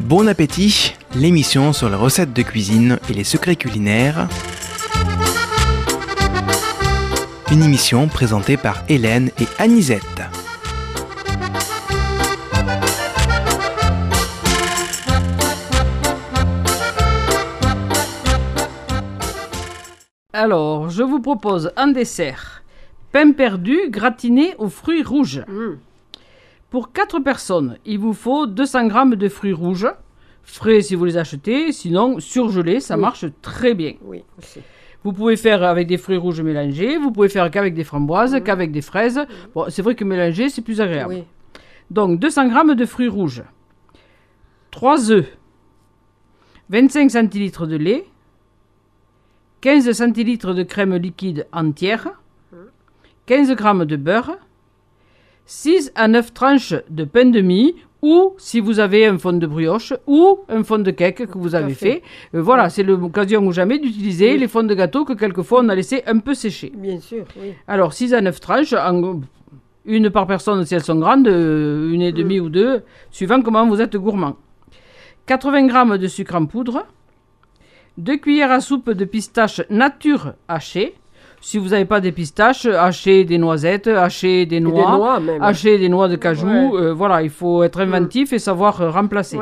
Bon appétit, l'émission sur les recettes de cuisine et les secrets culinaires. Une émission présentée par Hélène et Anisette. Alors, je vous propose un dessert. Pain perdu gratiné aux fruits rouges. Pour 4 personnes, il vous faut 200 g de fruits rouges. Frais si vous les achetez, sinon surgelés, ça marche très bien. Oui, aussi. Vous pouvez faire avec des fruits rouges mélangés, vous pouvez faire qu'avec des framboises, qu'avec des fraises. Bon, c'est vrai que mélanger, c'est plus agréable. Oui. Donc, 200 g de fruits rouges, 3 œufs, 25 centilitres de lait, 15 centilitres de crème liquide entière, 15 g de beurre, 6 à 9 tranches de pain de mie, ou si vous avez un fond de brioche, ou un fond de cake que vous avez fait. Voilà, c'est l'occasion ou jamais d'utiliser les fonds de gâteau que quelquefois on a laissé un peu sécher. Bien sûr, oui. Alors, 6 à 9 tranches, une par personne si elles sont grandes, une et demie ou deux, suivant comment vous êtes gourmand. 80 g de sucre en poudre, 2 cuillères à soupe de pistaches nature hachées. Si vous n'avez pas des pistaches, hachez des noisettes, hachez des noix, hachez des noix de cajou. Voilà, il faut être inventif et savoir remplacer.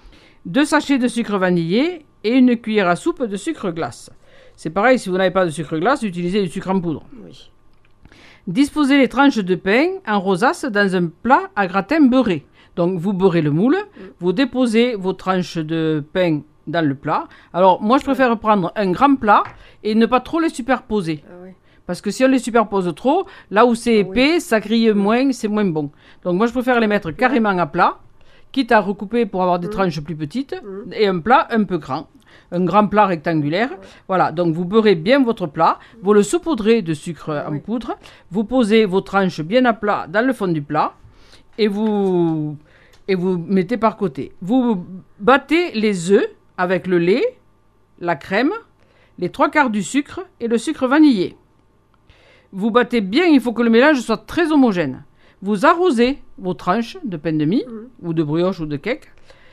2 sachets de sucre vanillé et une cuillère à soupe de sucre glace. C'est pareil, si vous n'avez pas de sucre glace, utilisez du sucre en poudre. Oui. Disposez les tranches de pain en rosace dans un plat à gratin beurré. Donc vous beurrez le moule, vous déposez vos tranches de pain dans le plat. Alors moi je préfère prendre un grand plat et ne pas trop les superposer. Parce que si on les superpose trop, là où c'est épais, ça grille moins, c'est moins bon. Donc moi je préfère les mettre carrément à plat, quitte à recouper pour avoir des tranches plus petites, et un plat un peu grand. Un grand plat rectangulaire. Voilà, donc vous beurrez bien votre plat, vous le saupoudrez de sucre en poudre, vous posez vos tranches bien à plat dans le fond du plat, et vous mettez par côté. Vous battez les œufs avec le lait, la crème, les 3/4 du sucre et le sucre vanillé. Vous battez bien, il faut que le mélange soit très homogène. Vous arrosez vos tranches de pain de mie, ou de brioche ou de cake.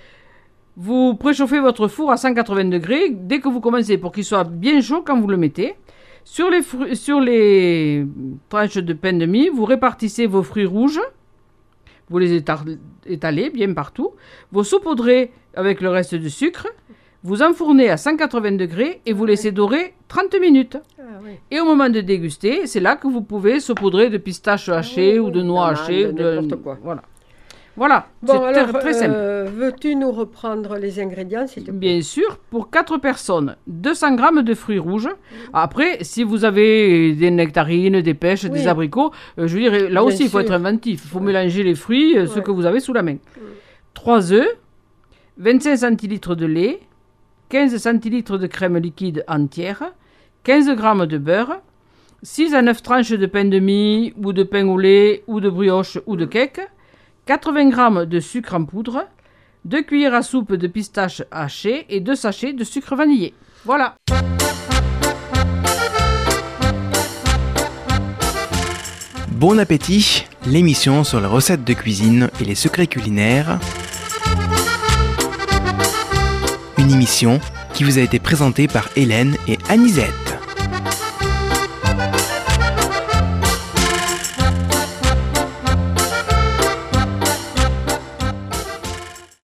Vous préchauffez votre four à 180 degrés dès que vous commencez pour qu'il soit bien chaud quand vous le mettez. Sur les tranches de pain de mie, vous répartissez vos fruits rouges. Vous les étalez bien partout. Vous saupoudrez avec le reste du sucre. Vous enfournez à 180 degrés et vous laissez dorer 30 minutes. Et au moment de déguster, c'est là que vous pouvez saupoudrer de pistaches hachées ou de noix hachées. N'importe quoi. Voilà, bon, c'est alors, très simple. Veux-tu nous reprendre les ingrédients, s'il te plaît? Bien sûr, pour 4 personnes, 200 g de fruits rouges. Après, si vous avez des nectarines, des pêches, des abricots, je veux dire, là bien aussi, il faut être inventif. Il faut mélanger les fruits, ceux que vous avez sous la main. 3 œufs, 25 centilitres de lait, 15 centilitres de crème liquide entière, 15 g de beurre, 6 à 9 tranches de pain de mie, ou de pain au lait, ou de brioche, ou de cake, 80 g de sucre en poudre, 2 cuillères à soupe de pistaches hachées et 2 sachets de sucre vanillé. Voilà. Bon appétit, l'émission sur les recettes de cuisine et les secrets culinaires. Une émission qui vous a été présentée par Hélène et Anisette.